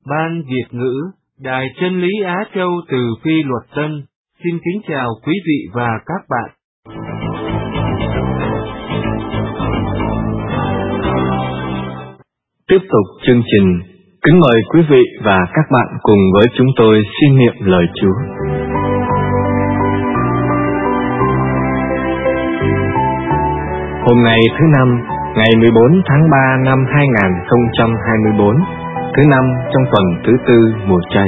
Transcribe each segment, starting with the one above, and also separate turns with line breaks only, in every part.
Ban Việt ngữ, Đài Chân lý Á Châu từ Phi Luật Tân, xin kính chào quý vị và các bạn.
Tiếp tục chương trình, kính mời quý vị và các bạn cùng với chúng tôi xin niệm lời Chúa. Hôm nay thứ Năm, ngày 14 tháng 3 năm 2024, thứ Năm trong tuần thứ tư mùa chay.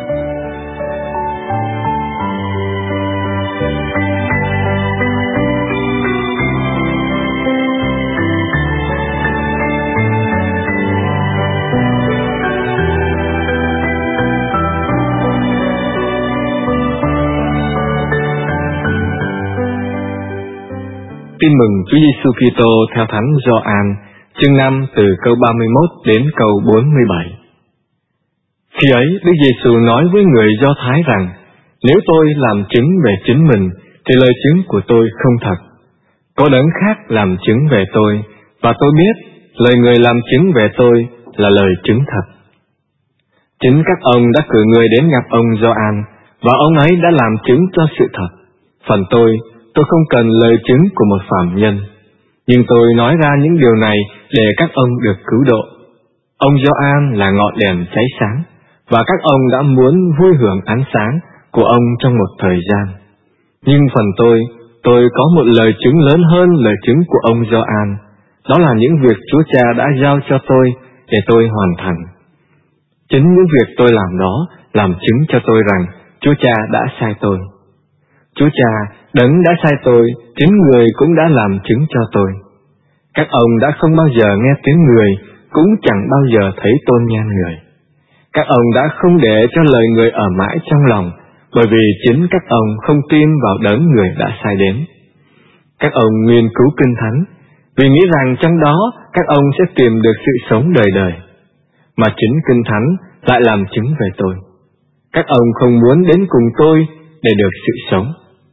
Tin mừng Chúa Giêsu Kitô theo Thánh Gioan, chương 5 từ câu 31 đến câu 47. Khi ấy, Đức Giêsu nói với người Do Thái rằng: nếu tôi làm chứng về chính mình, thì lời chứng của tôi không thật. Có đấng khác làm chứng về tôi, và tôi biết lời người làm chứng về tôi là lời chứng thật. Chính các ông đã cử người đến gặp ông Gioan, và ông ấy đã làm chứng cho sự thật. Phần tôi không cần lời chứng của một phàm nhân, nhưng tôi nói ra những điều này để các ông được cứu độ. Ông Gioan là ngọn đèn cháy sáng, và các ông đã muốn vui hưởng ánh sáng của ông trong một thời gian. Nhưng phần tôi có một lời chứng lớn hơn lời chứng của ông Gioan, đó là những việc Chúa Cha đã giao cho tôi để tôi hoàn thành. Chính những việc tôi làm đó làm chứng cho tôi rằng Chúa Cha đã sai tôi. Chúa Cha, đấng đã sai tôi, chính người cũng đã làm chứng cho tôi. Các ông đã không bao giờ nghe tiếng người, cũng chẳng bao giờ thấy tôn nhan người. Các ông đã không để cho lời người ở mãi trong lòng, bởi vì chính các ông không tin vào đấng người đã sai đến. Các ông nghiên cứu Kinh Thánh, vì nghĩ rằng trong đó các ông sẽ tìm được sự sống đời đời. Mà chính Kinh Thánh lại làm chứng về tôi. Các ông không muốn đến cùng tôi để được sự sống.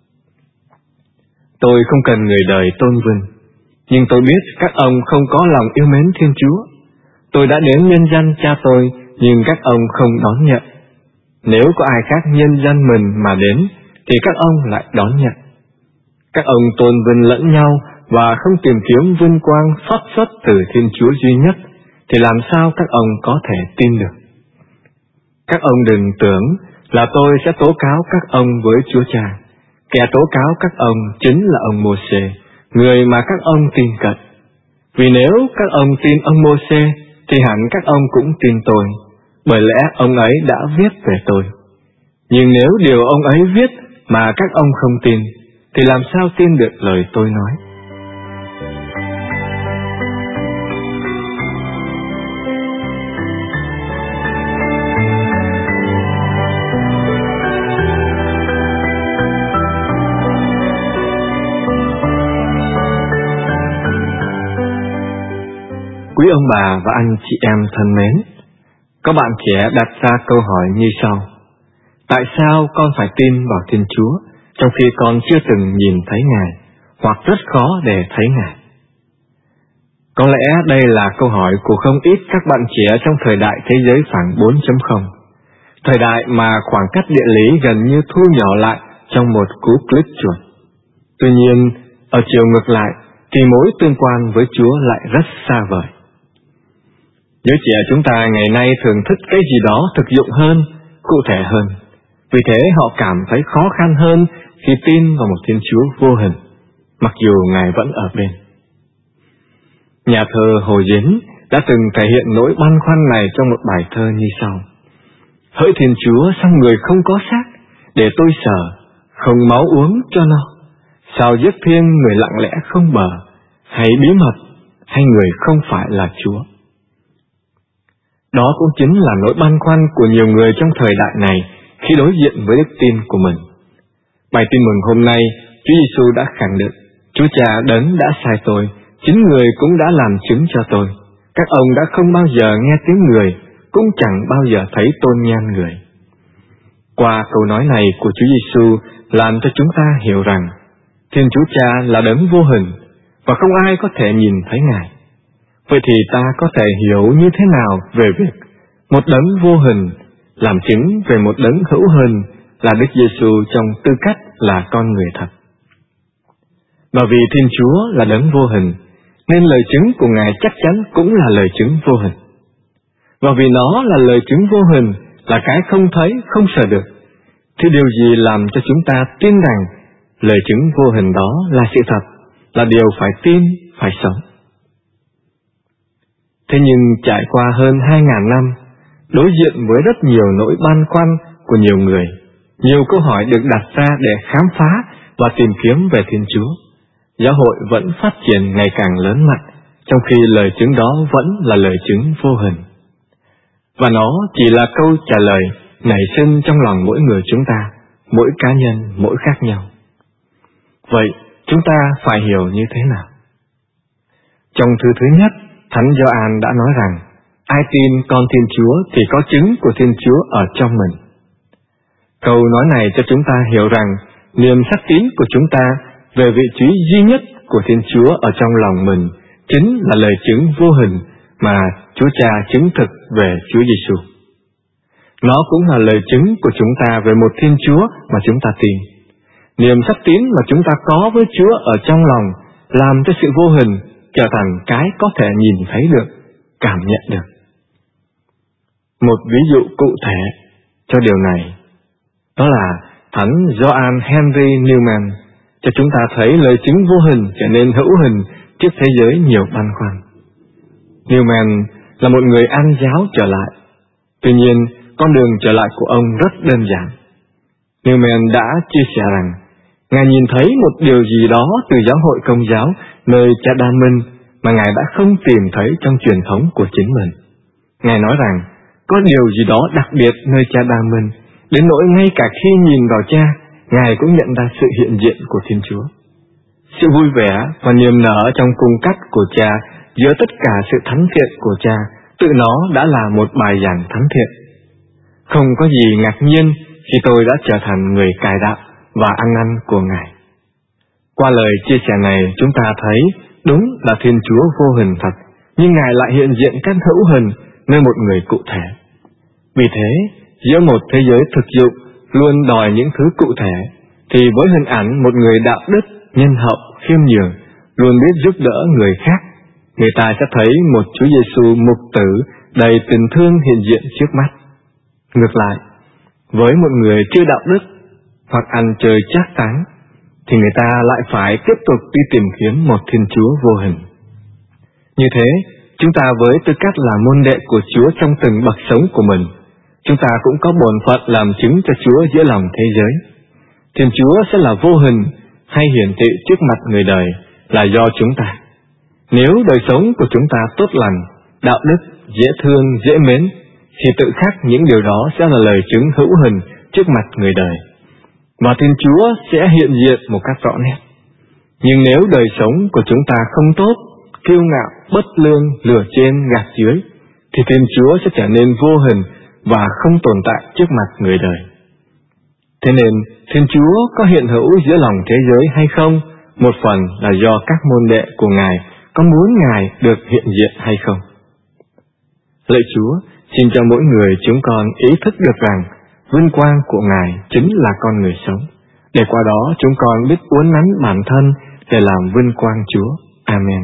Tôi không cần người đời tôn vinh, nhưng tôi biết các ông không có lòng yêu mến Thiên Chúa. Tôi đã đến nhân danh Cha tôi, nhưng các ông không đón nhận. Nếu có ai khác nhân danh mình mà đến, thì các ông lại đón nhận. Các ông tôn vinh lẫn nhau và không tìm kiếm vinh quang phát xuất từ Thiên Chúa duy nhất, thì làm sao các ông có thể tin được? Các ông đừng tưởng là tôi sẽ tố cáo các ông với Chúa Cha. Kẻ tố cáo các ông chính là ông Mô-sê, người mà các ông tin cậy. Vì nếu các ông tin ông Mô-sê, thì hẳn các ông cũng tin tôi, bởi lẽ ông ấy đã viết về tôi. Nhưng nếu điều ông ấy viết mà các ông không tin, thì làm sao tin được lời tôi nói? Quý ông bà và anh chị em thân mến, có bạn trẻ đặt ra câu hỏi như sau: tại sao con phải tin vào Thiên Chúa trong khi con chưa từng nhìn thấy Ngài, hoặc rất khó để thấy Ngài? Có lẽ đây là câu hỏi của không ít các bạn trẻ trong thời đại thế giới phẳng 4.0, thời đại mà khoảng cách địa lý gần như thu nhỏ lại trong một cú click chuột. Tuy nhiên, ở chiều ngược lại, thì mối tương quan với Chúa lại rất xa vời. Giới trẻ chúng ta ngày nay thường thích cái gì đó thực dụng hơn, cụ thể hơn. Vì thế họ cảm thấy khó khăn hơn khi tin vào một Thiên Chúa vô hình, mặc dù Ngài vẫn ở bên. Nhà thơ Hồ Dính đã từng thể hiện nỗi băn khoăn này trong một bài thơ như sau: hỡi Thiên Chúa, sao người không có xác để tôi sờ, không máu uống cho nó? Sao giết thiêng người lặng lẽ không bờ, hay bí mật, hay người không phải là Chúa? Đó cũng chính là nỗi băn khoăn của nhiều người trong thời đại này khi đối diện với đức tin của mình. Bài tin mừng hôm nay, Chúa Giêsu đã khẳng định: Chúa Cha đấng đã sai tôi, chính người cũng đã làm chứng cho tôi. Các ông đã không bao giờ nghe tiếng người, cũng chẳng bao giờ thấy tôn nhan người. Qua câu nói này của Chúa Giêsu làm cho chúng ta hiểu rằng Thiên Chúa Cha là đấng vô hình và không ai có thể nhìn thấy Ngài. Vậy thì ta có thể hiểu như thế nào về việc một đấng vô hình, làm chứng về một đấng hữu hình là Đức Giêsu trong tư cách là con người thật. Và vì Thiên Chúa là đấng vô hình, nên lời chứng của Ngài chắc chắn cũng là lời chứng vô hình. Và vì nó là lời chứng vô hình, là cái không thấy, không sờ được, thì điều gì làm cho chúng ta tin rằng lời chứng vô hình đó là sự thật, là điều phải tin, phải sống? Thế nhưng trải qua hơn 2.000 năm, đối diện với rất nhiều nỗi băn khoăn của nhiều người, nhiều câu hỏi được đặt ra để khám phá và tìm kiếm về Thiên Chúa, giáo hội vẫn phát triển ngày càng lớn mạnh, trong khi lời chứng đó vẫn là lời chứng vô hình. Và nó chỉ là câu trả lời nảy sinh trong lòng mỗi người chúng ta, mỗi cá nhân, mỗi khác nhau. Vậy, chúng ta phải hiểu như thế nào? Trong thư thứ nhất, Thánh Gioan đã nói rằng, ai tin con Thiên Chúa thì có chứng của Thiên Chúa ở trong mình. Câu nói này cho chúng ta hiểu rằng, niềm xác tín của chúng ta về vị trí duy nhất của Thiên Chúa ở trong lòng mình chính là lời chứng vô hình mà Chúa Cha chứng thực về Chúa Giêsu. Nó cũng là lời chứng của chúng ta về một Thiên Chúa mà chúng ta tin. Niềm xác tín mà chúng ta có với Chúa ở trong lòng làm cho sự vô hình trở thành cái có thể nhìn thấy được, cảm nhận được. Một ví dụ cụ thể cho điều này, đó là Thánh Gioan Henry Newman cho chúng ta thấy lời chứng vô hình trở nên hữu hình trước thế giới nhiều băn khoăn. Newman là một người An giáo trở lại. Tuy nhiên, con đường trở lại của ông rất đơn giản. Newman đã chia sẻ rằng, Ngài nhìn thấy một điều gì đó từ giáo hội Công giáo nơi Cha Đa Minh mà Ngài đã không tìm thấy trong truyền thống của chính mình. Ngài nói rằng, có điều gì đó đặc biệt nơi Cha Đa Minh, đến nỗi ngay cả khi nhìn vào Cha, Ngài cũng nhận ra sự hiện diện của Thiên Chúa. Sự vui vẻ và niềm nở trong cung cách của Cha giữa tất cả sự thánh thiện của Cha, tự nó đã là một bài giảng thánh thiện. Không có gì ngạc nhiên khi tôi đã trở thành người cài đạo và ăn năn của Ngài. Qua lời chia sẻ này, chúng ta thấy đúng là Thiên Chúa vô hình thật, nhưng Ngài lại hiện diện cách hữu hình nơi một người cụ thể. Vì thế, giữa một thế giới thực dụng luôn đòi những thứ cụ thể, thì với hình ảnh một người đạo đức, nhân hậu, khiêm nhường, luôn biết giúp đỡ người khác, người ta sẽ thấy một Chúa Giêsu mục tử đầy tình thương hiện diện trước mắt. Ngược lại, với một người chưa đạo đức hoặc ăn chơi trác táng, thì người ta lại phải tiếp tục đi tìm kiếm một Thiên Chúa vô hình. Như thế, chúng ta với tư cách là môn đệ của Chúa trong từng bậc sống của mình, chúng ta cũng có bổn phận làm chứng cho Chúa giữa lòng thế giới. Thiên Chúa sẽ là vô hình hay hiển thị trước mặt người đời là do chúng ta. Nếu đời sống của chúng ta tốt lành, đạo đức, dễ thương, dễ mến, thì tự khắc những điều đó sẽ là lời chứng hữu hình trước mặt người đời, và Thiên Chúa sẽ hiện diện một cách rõ nét. Nhưng nếu đời sống của chúng ta không tốt, kiêu ngạo, bất lương, lừa trên, gạt dưới, thì Thiên Chúa sẽ trở nên vô hình và không tồn tại trước mặt người đời. Thế nên, Thiên Chúa có hiện hữu giữa lòng thế giới hay không, một phần là do các môn đệ của Ngài có muốn Ngài được hiện diện hay không. Lạy Chúa, xin cho mỗi người chúng con ý thức được rằng vinh quang của Ngài chính là con người sống, để qua đó chúng con biết uốn nắn bản thân để làm vinh quang Chúa. Amen.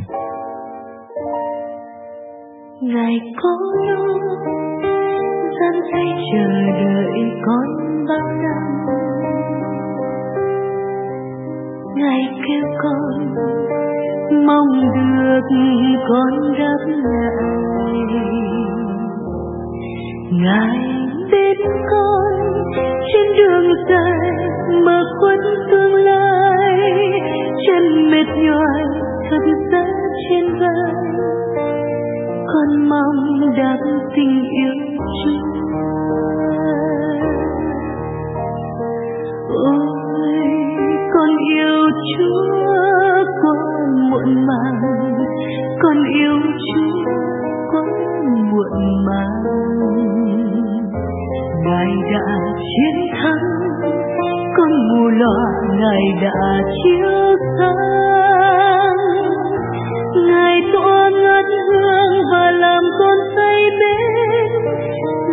Ngài có lúc gian tay chờ đợi con bao năm, Ngài kêu con mong được con đáp lại. Ngài bên con trên đường dài mở khuất tương lai, chân mệt nhoài thật giá trên vai, con mong đáp tình yêu Chúa. Ôi con yêu Chúa quá muộn màng, con yêu Chúa quá muộn màng. Ngài đã chiến thắng con mù lòa, Ngài đã chiếu sáng, Ngài tỏa ngát hương và làm con say mến,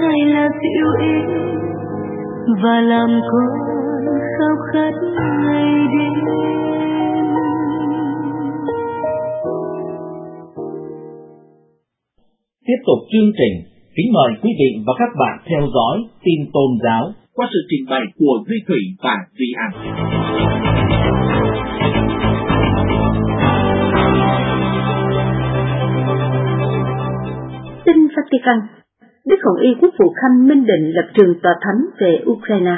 dịu êm và làm con khao khát ngày đêm.
Tiếp tục chương trình, kính mời quý vị và các bạn theo dõi tin tôn giáo qua sự trình bày của Duy Thủy và Duy An.
Tin Vatican. Đức Hồng Y Quốc vụ Khanh minh định lập trường tòa thánh về Ukraine.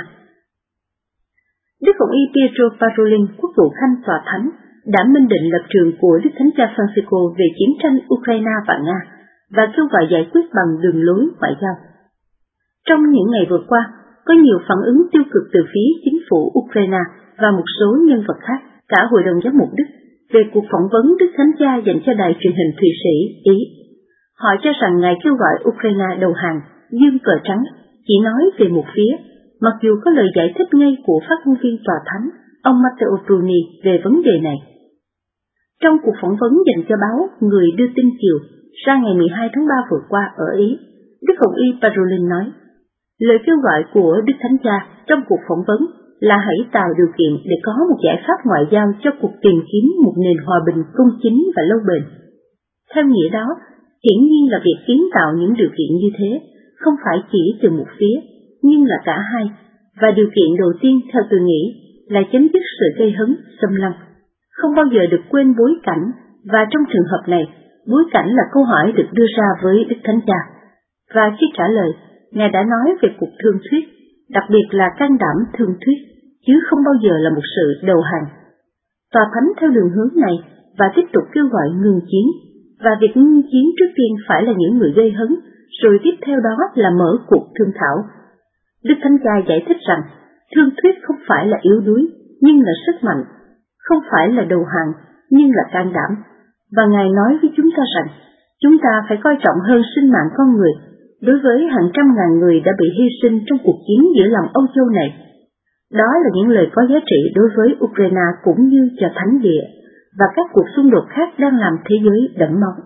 Đức Hồng Y Pietro Parolin, Quốc vụ Khanh tòa thánh, đã minh định lập trường của Đức Thánh Cha Francisco về chiến tranh Ukraine và Nga và kêu gọi giải quyết bằng đường lối ngoại giao. Trong những ngày vừa qua, có nhiều phản ứng tiêu cực từ phía chính phủ Ukraine và một số nhân vật khác, cả Hội đồng Giám mục Đức, về cuộc phỏng vấn Đức Thánh Cha dành cho đài truyền hình Thụy Sĩ, Ý. Họ cho rằng Ngài kêu gọi Ukraine đầu hàng, dương cờ trắng, chỉ nói về một phía, mặc dù có lời giải thích ngay của phát ngôn viên tòa thánh, ông Matteo Bruni về vấn đề này. Trong cuộc phỏng vấn dành cho báo Người đưa tin chiều ra ngày 12 tháng 3 vừa qua ở Ý, Đức Hồng Y Parolin nói, lời kêu gọi của Đức Thánh Cha trong cuộc phỏng vấn là hãy tạo điều kiện để có một giải pháp ngoại giao cho cuộc tìm kiếm một nền hòa bình công chính và lâu bền. Theo nghĩa đó, hiển nhiên là việc kiến tạo những điều kiện như thế không phải chỉ từ một phía, nhưng là cả hai, và điều kiện đầu tiên theo tôi nghĩ là chấm dứt sự gây hấn, xâm lăng. Không bao giờ được quên bối cảnh, và trong trường hợp này, bối cảnh là câu hỏi được đưa ra với Đức Thánh Cha. Và khi trả lời, Ngài đã nói về cuộc thương thuyết, đặc biệt là can đảm thương thuyết, chứ không bao giờ là một sự đầu hàng. Tòa thánh theo đường hướng này và tiếp tục kêu gọi ngừng chiến, và việc ngưng chiến trước tiên phải là những người gây hấn, rồi tiếp theo đó là mở cuộc thương thảo. Đức Thánh Cha giải thích rằng, thương thuyết không phải là yếu đuối, nhưng là sức mạnh, không phải là đầu hàng, nhưng là can đảm. Và Ngài nói với chúng ta rằng, chúng ta phải coi trọng hơn sinh mạng con người, đối với hàng trăm ngàn người đã bị hy sinh trong cuộc chiến giữa lòng Âu Châu này. Đó là những lời có giá trị đối với Ukraine cũng như cho thánh địa, và các cuộc xung đột khác đang làm thế giới đẫm máu.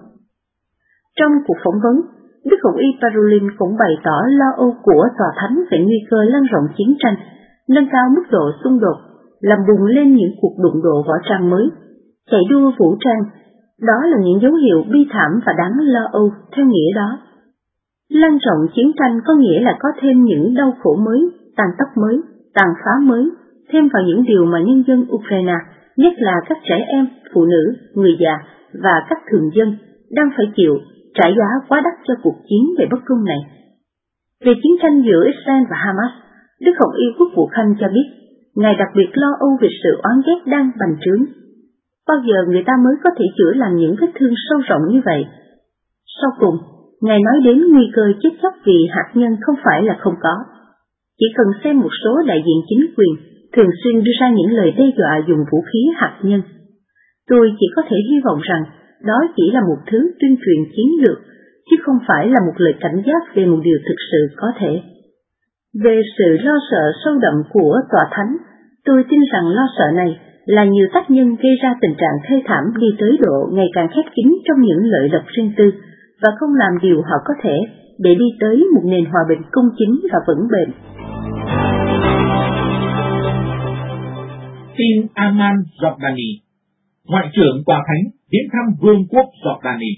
Trong cuộc phỏng vấn, Đức Hồng Y Parolin cũng bày tỏ lo âu của tòa thánh về nguy cơ lan rộng chiến tranh, nâng cao mức độ xung đột, làm bùng lên những cuộc đụng độ võ trang mới, chạy đua vũ trang. Đó là những dấu hiệu bi thảm và đáng lo âu theo nghĩa đó. Lan rộng chiến tranh có nghĩa là có thêm những đau khổ mới, tàn tóc mới, tàn phá mới, thêm vào những điều mà nhân dân Ukraine, nhất là các trẻ em, phụ nữ, người già và các thường dân đang phải chịu, trả giá quá đắt cho cuộc chiến đầy bất công này. Về chiến tranh giữa Israel và Hamas, Đức Hồng Y Quốc vụ Khanh cho biết, Ngài đặc biệt lo âu về sự oán ghét đang bành trướng. Bao giờ người ta mới có thể chữa lành những vết thương sâu rộng như vậy? Sau cùng, Ngài nói đến nguy cơ chết chóc vì hạt nhân không phải là không có. Chỉ cần xem một số đại diện chính quyền thường xuyên đưa ra những lời đe dọa dùng vũ khí hạt nhân. Tôi chỉ có thể hy vọng rằng đó chỉ là một thứ tuyên truyền chiến lược, chứ không phải là một lời cảnh giác về một điều thực sự có thể. Về sự lo sợ sâu đậm của tòa thánh, tôi tin rằng lo sợ này là nhiều tác nhân gây ra tình trạng thê thảm đi tới độ ngày càng khép kín trong những lợi lộc riêng tư và không làm điều họ có thể để đi tới một nền hòa bình công chính và vững bền.
Tin Amman Jordani, Ngoại trưởng Tòa Thánh viếng thăm Vương quốc Jordani.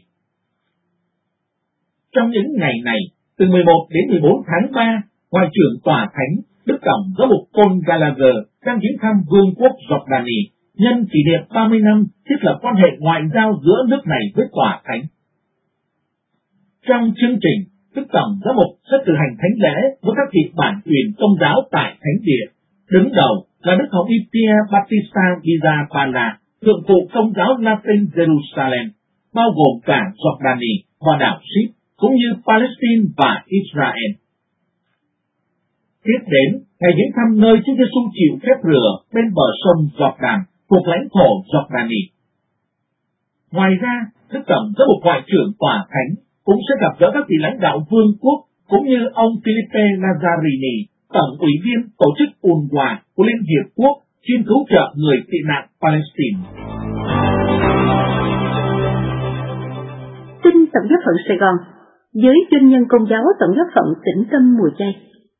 Trong những ngày này, từ 11 đến 14 tháng 3, Ngoại trưởng Tòa Thánh Đức Tổng Giám mục Paul Gallagher đang viếng thăm Vương quốc Jordani nhân kỷ niệm 30 năm thiết lập quan hệ ngoại giao giữa nước này với Tòa Thánh. Trong chương trình, Đức Tổng Giám mục sẽ cử hành thánh lễ với các vị bản quyền công giáo tại thánh địa. Đứng đầu là Đức Hồng Y Pier Battista Pizzapalla, thượng phụ công giáo Latin Jerusalem, bao gồm cả Jordani và đảo Ship, cũng như Palestine và Israel. Tiếp đến, ngày viếng thăm nơi Chúa Giêsu chịu phép rửa bên bờ sông Jordan thuộc lãnh thổ Jordani. Ngoài ra, Đức Tổng Giám mục Ngoại trưởng Tòa Thánh cũng sẽ gặp gỡ các vị lãnh đạo vương quốc, cũng như ông Filipe Lazzarini, Tổng ủy viên Tổ chức UNRWA của Liên Hiệp Quốc chuyên cứu trợ người tị nạn Palestine.
Tin Tổng giáo phận Sài Gòn. với doanh nhân Công giáo Tổng giáo phận Tĩnh Tâm Mùa Chay.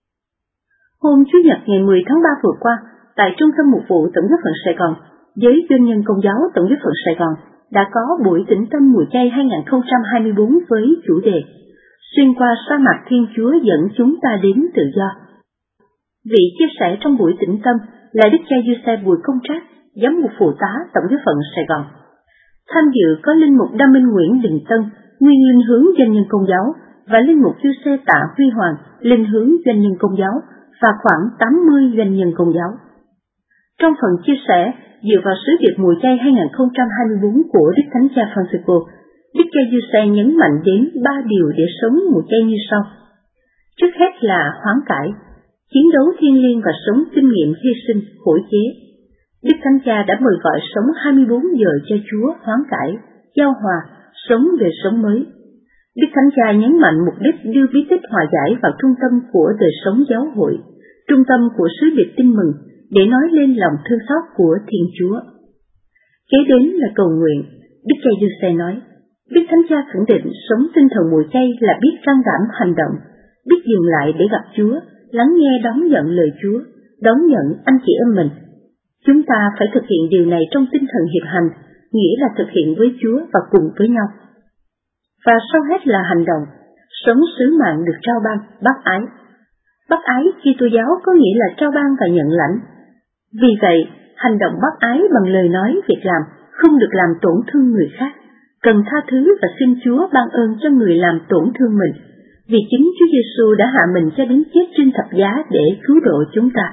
Hôm Chủ nhật ngày 10 tháng 3 vừa qua, tại Trung tâm Mục vụ Tổng giáo phận Sài Gòn, với doanh nhân Công giáo Tổng giáo phận Sài Gòn đã có buổi Tĩnh Tâm Mùa Chay 2024 với chủ đề Xuyên qua sa mạc Thiên Chúa dẫn chúng ta đến tự do. Vị chia sẻ trong buổi tĩnh tâm là Đức cha Giuse Bùi Công Trác, giám mục phụ tá Tổng giáo phận Sài Gòn. Tham dự có linh mục Đa Minh Nguyễn Đình Tân, nguyên linh hướng doanh nhân Công giáo, và linh mục Giuse Tạ Huy Hoàng, linh hướng doanh nhân Công giáo, và khoảng 80 doanh nhân Công giáo. Trong phần chia sẻ dựa vào sứ điệp mùa chay 2024 của Đức Thánh Cha Francisco, Đức cha Giuse nhấn mạnh đến 3 điều để sống mùa chay như sau. Trước hết là hoán cải, chiến đấu thiêng liêng và sống kinh nghiệm hy sinh, khổ chế. Đức Thánh Cha đã mời gọi sống 24 giờ cho Chúa hoán cải, giao hòa, sống đời sống mới. Đức Thánh Cha nhấn mạnh mục đích đưa bí tích hòa giải vào trung tâm của đời sống giáo hội, trung tâm của sứ điệp tin mừng, để nói lên lòng thương xót của Thiên Chúa. Kế đến là cầu nguyện. Đức cha Giuse nói, Đức Thánh Cha khẳng định sống tinh thần mùa chay là biết can đảm hành động, biết dừng lại để gặp Chúa, lắng nghe đón nhận lời Chúa, đón nhận anh chị em mình. Chúng ta phải thực hiện điều này trong tinh thần hiệp hành, nghĩa là thực hiện với Chúa và cùng với nhau. Và sau hết là hành động, sống sứ mạng được trao ban, bác ái. Bác ái Kitô giáo có nghĩa là trao ban và nhận lãnh. Vì vậy, hành động bác ái bằng lời nói, việc làm không được làm tổn thương người khác, cần tha thứ và xin Chúa ban ơn cho người làm tổn thương mình, vì chính Chúa Giêsu đã hạ mình cho đến chết trên thập giá để cứu độ chúng ta.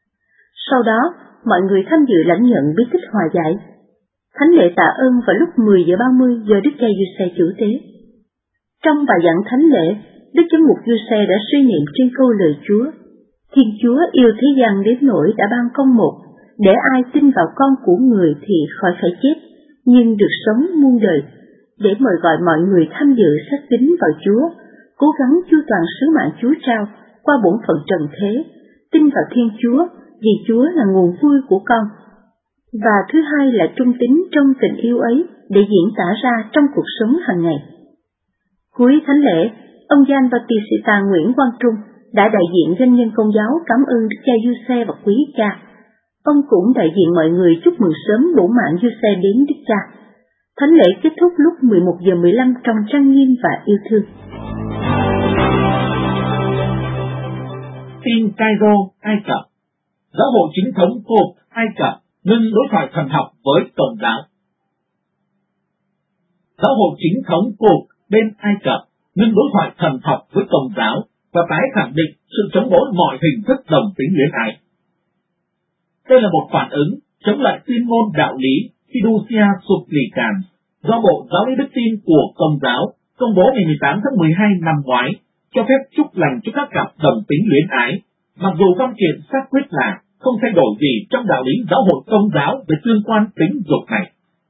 Sau đó, mọi người tham dự lãnh nhận bí tích hòa giải. Thánh lễ tạ ơn vào lúc 10 giờ 30 do Đức cha Giuse chủ tế. Trong bài giảng thánh lễ, Đức Giám mục Giuse đã suy niệm trên câu lời Chúa. Thiên Chúa yêu thế gian đến nỗi đã ban con một, để ai tin vào con của người thì khỏi phải chết, nhưng được sống muôn đời, để mời gọi mọi người tham dự xác tín vào Chúa, cố gắng chu toàn sứ mạng Chúa trao qua bổn phận trần thế, tin vào Thiên Chúa vì Chúa là nguồn vui của con. Và thứ hai là trung tín trong tình yêu ấy để diễn tả ra trong cuộc sống hàng ngày. Cuối thánh lễ, ông Gian Bautista Nguyễn Quang Trung đã đại diện doanh nhân Công giáo cảm ơn Đức cha Giuse và quý cha. Ông cũng đại diện mọi người chúc mừng sớm bổ mạng Giuse đến Đức cha. Thánh lễ kết thúc lúc 11 giờ 15 trong trang nghiêm và yêu thương.
Tin Cairo, Ai Cập. Giáo hội chính thống Coph Ai Cập ngưng đối thoại thần học với Công giáo. Giáo hội chính thống Coph bên Ai Cập ngưng đối thoại thần học với Công giáo và tái khẳng định sự chống đối mọi hình thức đồng tính luyến ái. Đây là một phản ứng chống lại tuyên ngôn đạo lý Fiducia Supplicans do Bộ Giáo lý Đức tin của Công giáo công bố ngày 18 tháng 12 năm ngoái, cho phép chúc lành cho các cặp đồng tính luyến ái, mặc dù văn kiện xác quyết là không thay đổi gì trong đạo lý giáo hội Công giáo về tương quan tính dục này.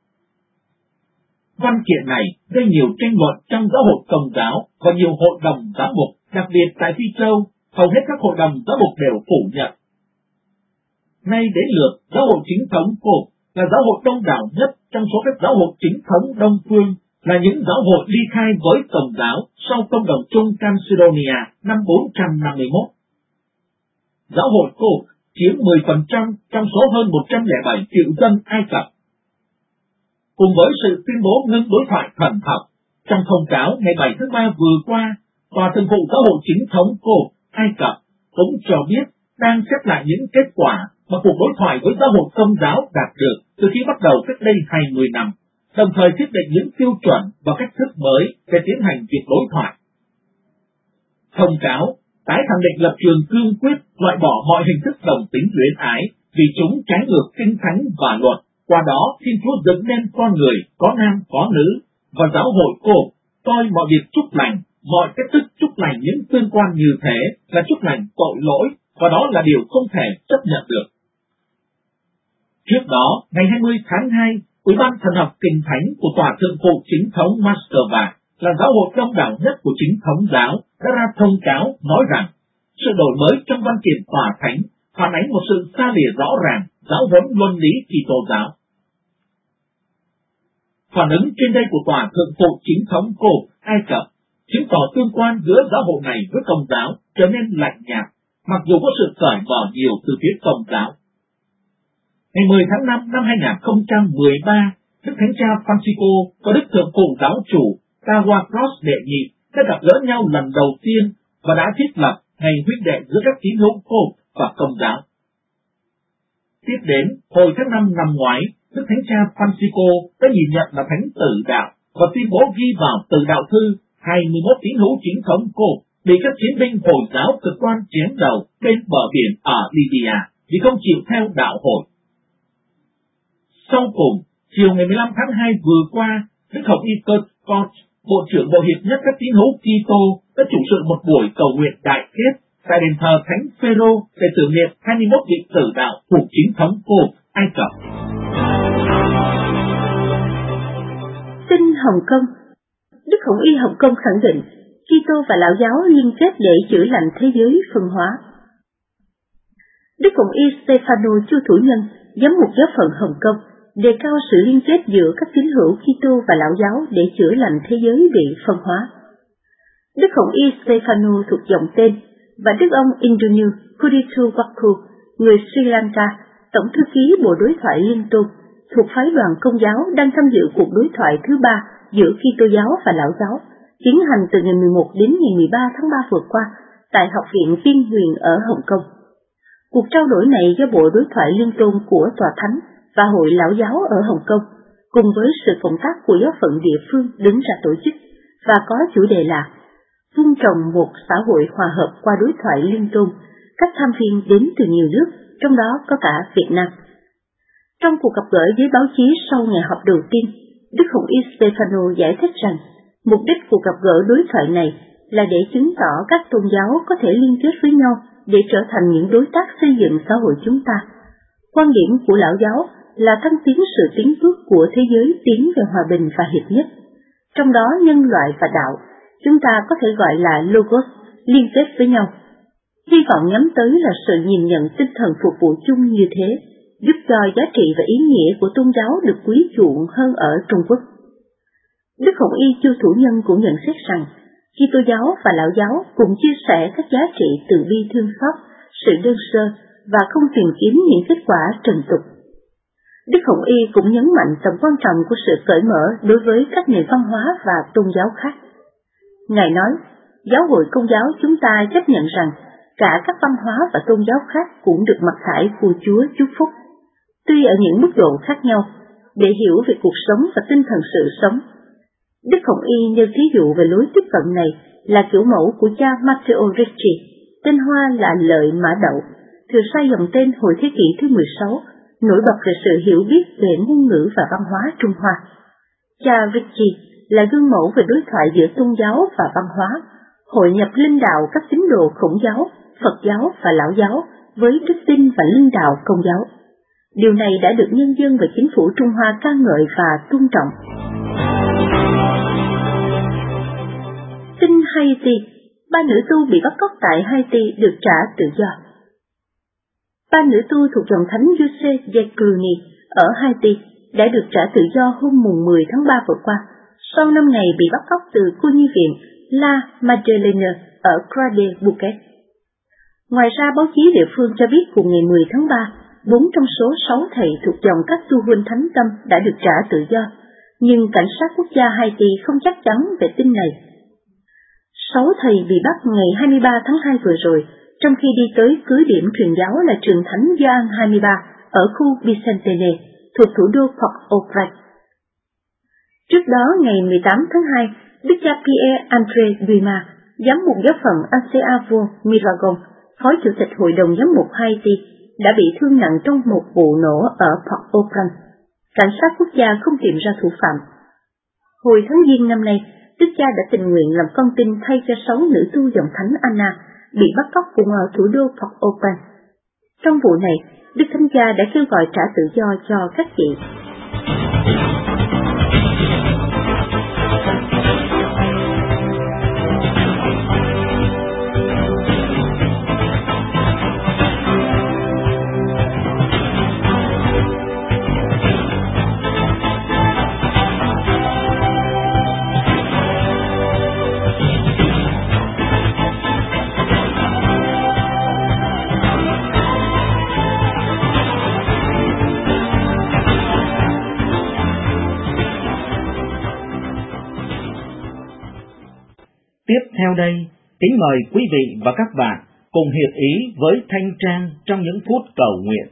Văn kiện này gây nhiều tranh luận trong giáo hội Công giáo và nhiều hội đồng giáo mục, đặc biệt tại Phi Châu, hầu hết các hội đồng giáo mục đều phủ nhận. Nay đến lượt giáo hội chính thống Coph là giáo hội đông đảo nhất trong số các giáo hội chính thống Đông phương, là những giáo hội ly khai với Công giáo sau công đồng chung Chalcedonia năm 451. Giáo hội Coph chiếm 10% trong số hơn 107 triệu dân Ai Cập. Cùng với sự tuyên bố ngưng đối thoại thần học, trong thông cáo ngày 7 tháng 3 vừa qua, Tòa Thường vụ Giáo hội chính thống Coph Ai Cập cũng cho biết đang xét lại những kết quả mà cuộc đối thoại với giáo hội Công giáo đạt được từ khi bắt đầu cách đây 20 năm, đồng thời thiết định những tiêu chuẩn và cách thức mới để tiến hành việc đối thoại. Thông cáo tái khẳng định lập trường cương quyết loại bỏ mọi hình thức đồng tính luyến ái vì chúng trái ngược kinh thánh và luật. Qua đó, Thiên Chúa dựng nên con người có nam có nữ, và giáo hội Coph coi mọi việc chúc lành, mọi cách thức chúc lành những tương quan như thế là chúc lành tội lỗi, và đó là điều không thể chấp nhận được. Trước đó, ngày 20 tháng 2, Ủy ban Thần học Kinh Thánh của Tòa Thượng phụ Chính thống Moscow là giáo hội đông đảo nhất của chính thống giáo đã ra thông cáo nói rằng sự đổi mới trong văn kiện Tòa Thánh phản ánh một sự xa lìa rõ ràng giáo huấn luân lý Kitô giáo. Phản ứng trên đây của Tòa Thượng phụ Chính thống Coph Ai Cập chứng tỏ tương quan giữa giáo hội này với Công giáo trở nên lạnh nhạt, mặc dù có sự cởi mở nhiều từ phía Công giáo. Ngày 10 tháng 5 năm 2013, Đức Thánh cha Francisco và Đức Thượng Phụ Giáo chủ Tawadros đệ nhị đã gặp gỡ nhau lần đầu tiên và đã thiết lập ngày huynh đệ giữa các tín hữu Copte và Công giáo. Tiếp đến, hồi tháng 5 năm ngoái, Đức Thánh cha Francisco đã nhìn nhận là Thánh Tử Đạo và tuyên bố ghi vào Tử Đạo Thư 21 tín hữu chính thống Copte bị các chiến binh Hồi giáo cực đoan chém đầu bên bờ biển ở Libya vì không chịu theo đạo hội. Sau cùng, chiều ngày 15 tháng 2 vừa qua, Đức Hồng Y Kurt Koch, Bộ trưởng Bộ Hiệp nhất các tín hữu Kitô, đã chủ sự một buổi cầu nguyện đại kết tại đền thờ Thánh Phêrô để tưởng niệm 21 vị tử đạo thuộc chính thống Copte, Ai Cập.
Tin Hồng Kông. Đức Hồng Y Hồng Kông khẳng định Kitô và Lão giáo liên kết để chữa lành thế giới phân hóa. Đức Hồng Y Stefano Chu Thủ Nhân, giám mục giáo phận Hồng Kông, đề cao sự liên kết giữa các tín hữu Kitô và Lão giáo để chữa lành thế giới bị phân hóa. Đức Hồng Y Stefano thuộc dòng tên và Đức ông Indunu Pudituwaku, người Sri Lanka, tổng thư ký Bộ Đối thoại Liên tôn, thuộc phái đoàn Công giáo đang tham dự cuộc đối thoại thứ 3 giữa Kitô giáo và Lão giáo, tiến hành từ ngày 11 đến ngày 13 tháng 3 vừa qua tại Học viện Viên Huyền ở Hồng Kông. Cuộc trao đổi này do Bộ Đối thoại Liên tôn của Tòa Thánh và Hội Lão giáo ở Hồng Kông, cùng với sự cộng tác của giáo phận địa phương đứng ra tổ chức, và có chủ đề là vun trồng một xã hội hòa hợp qua đối thoại liên tôn. Các tham viên đến từ nhiều nước, trong đó có cả Việt Nam. Trong cuộc gặp gỡ với báo chí sau ngày họp đầu tiên, Đức Hồng Y Stefano giải thích rằng mục đích cuộc gặp gỡ đối thoại này là để chứng tỏ các tôn giáo có thể liên kết với nhau để trở thành những đối tác xây dựng xã hội chúng ta. Quan điểm của Lão giáo là thăng tiến sự tiến bước của thế giới tiến về hòa bình và hiệp nhất. Trong đó nhân loại và đạo, chúng ta có thể gọi là Logos, liên kết với nhau. Hy vọng nhắm tới là sự nhìn nhận tinh thần phục vụ chung như thế, giúp cho giá trị và ý nghĩa của tôn giáo được quý chuộng hơn ở Trung Quốc. Đức Hồng Y Chu Thủ Nhân cũng nhận xét rằng, Kitô giáo và Lão giáo cùng chia sẻ các giá trị từ bi thương xót, sự đơn sơ và không tìm kiếm những kết quả trần tục. Đức Hồng Y cũng nhấn mạnh tầm quan trọng của sự cởi mở đối với các nền văn hóa và tôn giáo khác. Ngài nói, giáo hội Công giáo chúng ta chấp nhận rằng cả các văn hóa và tôn giáo khác cũng được mặc khải của Chúa chúc phúc, tuy ở những mức độ khác nhau, để hiểu về cuộc sống và tinh thần sự sống. Đức Hồng Y nêu thí dụ về lối tiếp cận này là kiểu mẫu của cha Matteo Ricci, tên Hoa là Lợi Mã Đậu, thừa sai dòng tên hồi thế kỷ thứ 16, nổi bật về sự hiểu biết về ngôn ngữ và văn hóa Trung Hoa. Cha Ricci là gương mẫu về đối thoại giữa tôn giáo và văn hóa, hội nhập linh đạo các tín đồ Khổng giáo, Phật giáo và Lão giáo với đức tin và linh đạo Công giáo. Điều này đã được nhân dân và chính phủ Trung Hoa ca ngợi và tôn trọng. Tin Haiti, 3 nữ tu bị bắt cóc tại Haiti được trả tự do. 3 nữ tu thuộc dòng thánh Giuse Jacqueline ở Haiti đã được trả tự do hôm mùng 10 tháng 3 vừa qua, sau 5 ngày bị bắt cóc từ khu nhi viện La Madeleine ở Croix de Bouquet. Ngoài ra, báo chí địa phương cho biết cùng ngày 10 tháng 3, 4 trong số 6 thầy thuộc dòng các tu huynh thánh tâm đã được trả tự do, nhưng cảnh sát quốc gia Haiti không chắc chắn về tin này. 6 thầy bị bắt ngày 23 tháng 2 vừa rồi, trong khi đi tới cứ điểm truyền giáo là trường thánh Gioan 23 ở khu Bicentenaire, thuộc thủ đô Port-au-Prince. Trước đó, ngày 18 tháng 2, Đức cha Pierre-André Dumas, giám mục giáo phận Aseavo Miragon, phó chủ tịch Hội đồng giám mục Haiti, đã bị thương nặng trong một vụ nổ ở Port-au-Prince. Cảnh sát quốc gia không tìm ra thủ phạm. Hồi tháng Giêng năm nay, Đức cha đã tình nguyện làm con tin thay cho 6 nữ tu dòng thánh Anna bị bắt cóc cùng ở thủ đô Port-au-Prince. Trong vụ này, Đức Thánh Cha đã kêu gọi trả tự do cho các chị.
Tiếp theo đây, kính mời quý vị và các bạn cùng hiệp ý với Thanh Trang trong những phút cầu nguyện.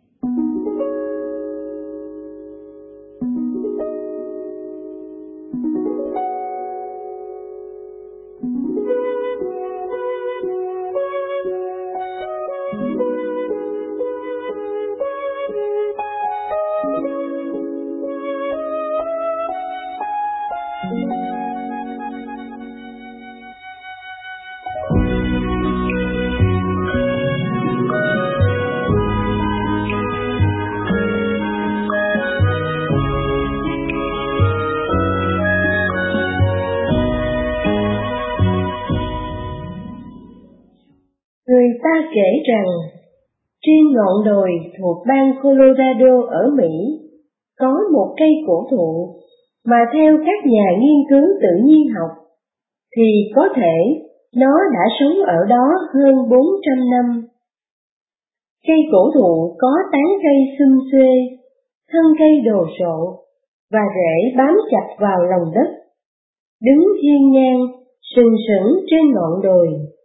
Người ta kể rằng, trên ngọn đồi thuộc bang Colorado ở Mỹ, có một cây cổ thụ mà theo các nhà nghiên cứu tự nhiên học, thì có thể nó đã sống ở đó hơn 400 năm. Cây cổ thụ có tán cây xum xuê, thân cây đồ sộ, và rễ bám chặt vào lòng đất, đứng hiên ngang, sừng sững trên ngọn đồi.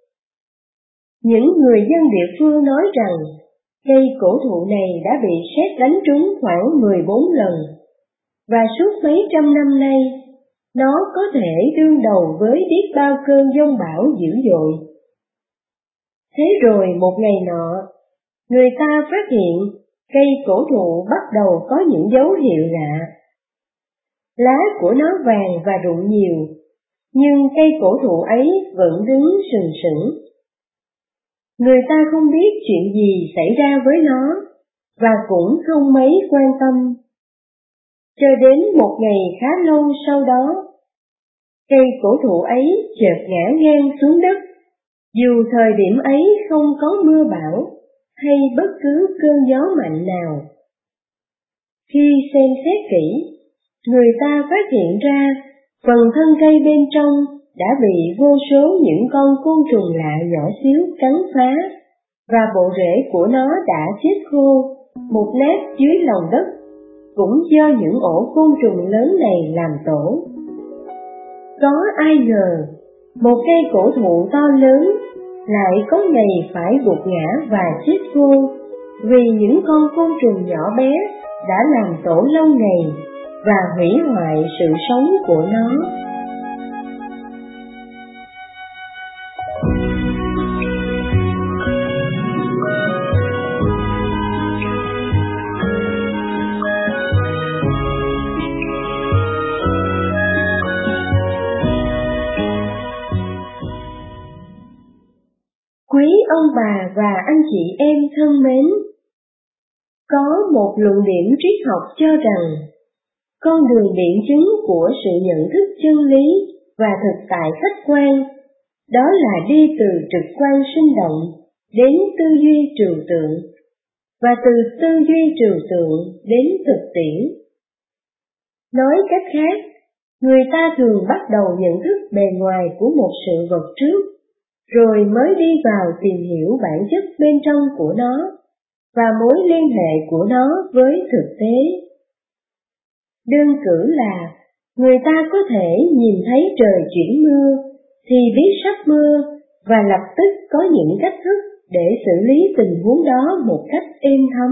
Những người dân địa phương nói rằng cây cổ thụ này đã bị sét đánh trúng khoảng 14 lần, và suốt mấy trăm năm nay, nó có thể đương đầu với biết bao cơn giông bão dữ dội. Thế rồi một ngày nọ, người ta phát hiện cây cổ thụ bắt đầu có những dấu hiệu lạ. Lá của nó vàng và rụng nhiều, nhưng cây cổ thụ ấy vẫn đứng sừng sững. Người ta không biết chuyện gì xảy ra với nó, và cũng không mấy quan tâm. Cho đến một ngày khá lâu sau đó, cây cổ thụ ấy chợt ngã ngang xuống đất, dù thời điểm ấy không có mưa bão hay bất cứ cơn gió mạnh nào. Khi xem xét kỹ, người ta phát hiện ra phần thân cây bên trong đã bị vô số những con côn trùng lạ nhỏ xíu cắn phá, và bộ rễ của nó đã chết khô, mục nát dưới lòng đất, cũng do những ổ côn trùng lớn này làm tổ. Có ai ngờ, một cây cổ thụ to lớn lại có ngày phải gục ngã và chết khô, vì những con côn trùng nhỏ bé đã làm tổ lâu ngày và hủy hoại sự sống của nó. Quý ông bà và anh chị em thân mến, có một luận điểm triết học cho rằng con đường biện chứng của sự nhận thức chân lý và thực tại khách quan, đó là đi từ trực quan sinh động đến tư duy trừu tượng, và từ tư duy trừu tượng đến thực tiễn. Nói cách khác, người ta thường bắt đầu nhận thức bề ngoài của một sự vật trước, rồi mới đi vào tìm hiểu bản chất bên trong của nó và mối liên hệ của nó với thực tế. Đơn cử là, người ta có thể nhìn thấy trời chuyển mưa, thì biết sắp mưa, và lập tức có những cách thức để xử lý tình huống đó một cách êm thấm.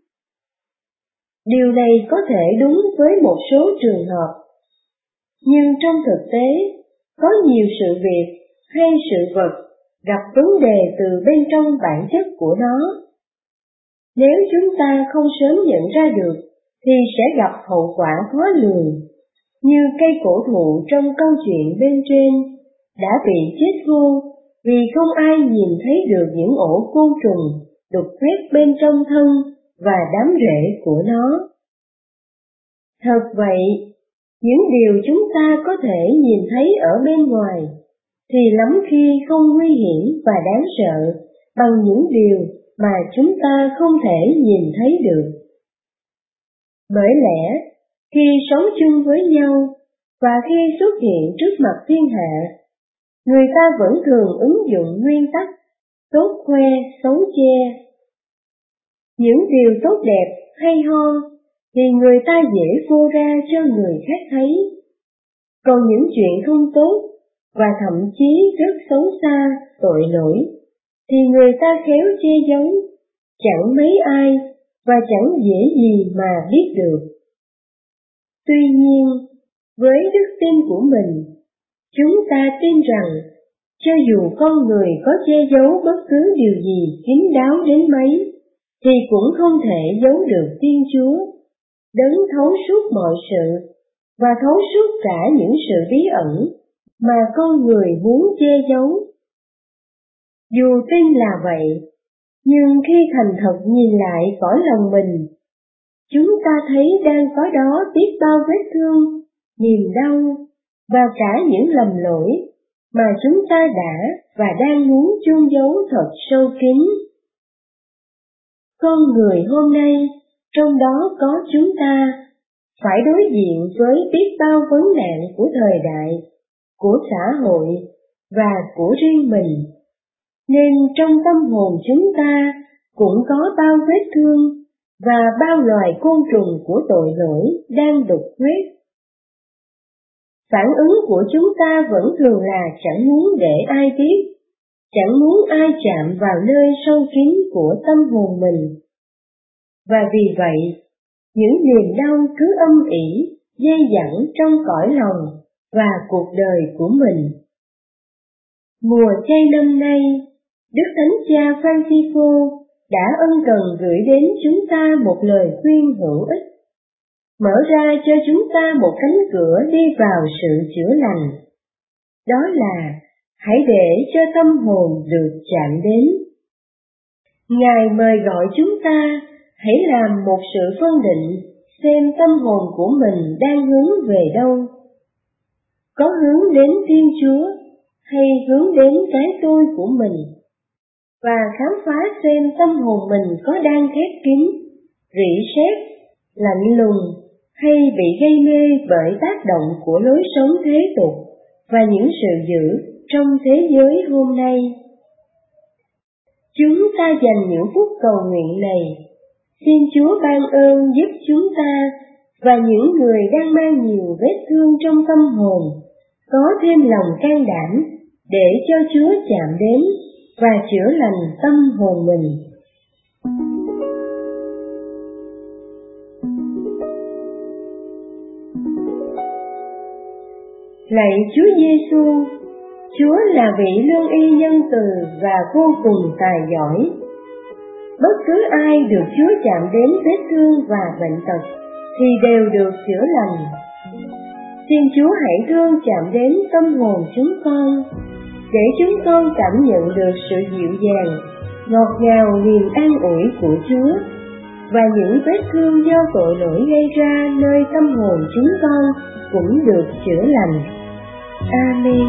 Điều này có thể đúng với một số trường hợp, nhưng trong thực tế, có nhiều sự việc hay sự vật gặp vấn đề từ bên trong bản chất của nó. Nếu chúng ta không sớm nhận ra được, thì sẽ gặp hậu quả khó lường, như cây cổ thụ trong câu chuyện bên trên đã bị chết khô vì không ai nhìn thấy được những ổ côn trùng đục khoét bên trong thân và đám rễ của nó. Thật vậy, những điều chúng ta có thể nhìn thấy ở bên ngoài thì lắm khi không nguy hiểm và đáng sợ bằng những điều mà chúng ta không thể nhìn thấy được. Bởi lẽ, khi sống chung với nhau và khi xuất hiện trước mặt thiên hạ, người ta vẫn thường ứng dụng nguyên tắc tốt khoe xấu che. Những điều tốt đẹp hay ho thì người ta dễ phô ra cho người khác thấy, còn những chuyện không tốt và thậm chí rất xấu xa, tội lỗi, thì người ta khéo che giấu, chẳng mấy ai và chẳng dễ gì mà biết được. Tuy nhiên, với đức tin của mình, chúng ta tin rằng, cho dù con người có che giấu bất cứ điều gì kín đáo đến mấy, thì cũng không thể giấu được Thiên Chúa, đấng thấu suốt mọi sự, và thấu suốt cả những sự bí ẩn mà con người muốn che giấu. Dù tin là vậy, nhưng khi thành thật nhìn lại cõi lòng mình, chúng ta thấy đang có đó biết bao vết thương, niềm đau, và cả những lầm lỗi mà chúng ta đã và đang muốn chôn giấu thật sâu kín. Con người hôm nay, trong đó có chúng ta, phải đối diện với biết bao vấn nạn của thời đại, của xã hội và của riêng mình, nên trong tâm hồn chúng ta cũng có bao vết thương và bao loài côn trùng của tội lỗi đang đục khoét. Phản ứng của chúng ta vẫn thường là chẳng muốn để ai biết, chẳng muốn ai chạm vào nơi sâu kín của tâm hồn mình. Và vì vậy, những niềm đau cứ âm ỉ, dai dẳng trong cõi lòng và cuộc đời của mình. Mùa chay năm nay, Đức Thánh Cha Francisco đã ân cần gửi đến chúng ta một lời khuyên hữu ích, mở ra cho chúng ta một cánh cửa đi vào sự chữa lành. Đó là hãy để cho tâm hồn được chạm đến. Ngài mời gọi chúng ta hãy làm một sự phân định xem tâm hồn của mình đang hướng về đâu. Có hướng đến Thiên Chúa hay hướng đến cái tôi của mình? Và khám phá xem tâm hồn mình có đang khép kín, rỉ sét, lạnh lùng hay bị gây mê bởi tác động của lối sống thế tục và những sự dữ trong thế giới hôm nay. Chúng ta dành những phút cầu nguyện này, xin Chúa ban ơn giúp chúng ta và những người đang mang nhiều vết thương trong tâm hồn có thêm lòng can đảm để cho Chúa chạm đến và chữa lành tâm hồn mình. Lạy Chúa Giêsu, Chúa là vị lương y nhân từ và vô cùng tài giỏi. Bất cứ ai được Chúa chạm đến vết thương và bệnh tật thì đều được chữa lành. Xin Chúa hãy thương chạm đến tâm hồn chúng con, để chúng con cảm nhận được sự dịu dàng, ngọt ngào niềm an ủi của Chúa, và những vết thương do tội lỗi gây ra nơi tâm hồn chúng con cũng được chữa lành. Amen.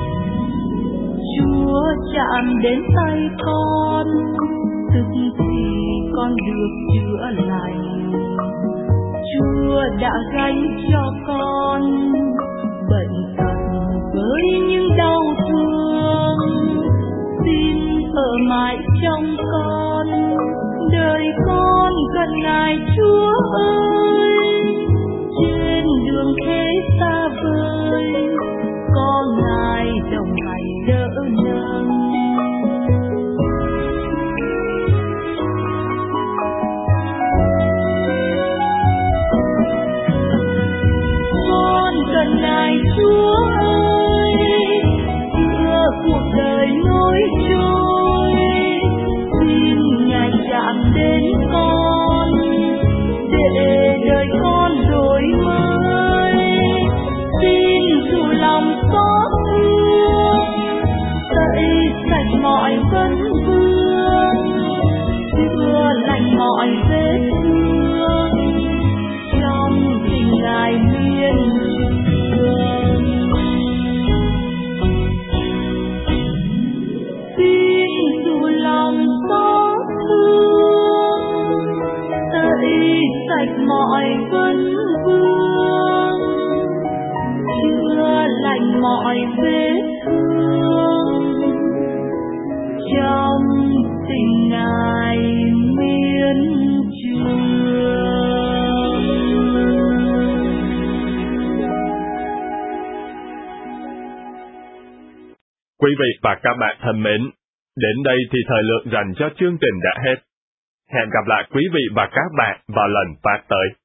Chúa chạm đến tay con, tức thì con được chữa lành. Chúa đã gánh cho con bệnh tật với những đau thương. Xin ở mãi trong con, đời con cần Ngài Chúa ơi. Trên đường thế xa vời, có Ngài đồng hành đỡ nâng. Con cần Ngài Chúa ơi, giữa cuộc đời nối trôi. Xin Ngài chạm đến con, để đời con đổi mới. Xin dù lòng xót thương, tẩy sạch mọi vấn vương, chữa lành mọi vết thương, trong tình Ngài miên trường. Xin dù lòng xót thương, tẩy sạch mọi vấn vương, chữa lành mọi vết thương, trong tình Ngài miên trường.
Quý vị và các bạn thân mến, đến đây thì thời lượng dành cho chương trình đã hết. Hẹn gặp lại quý vị và các bạn vào lần phát tới.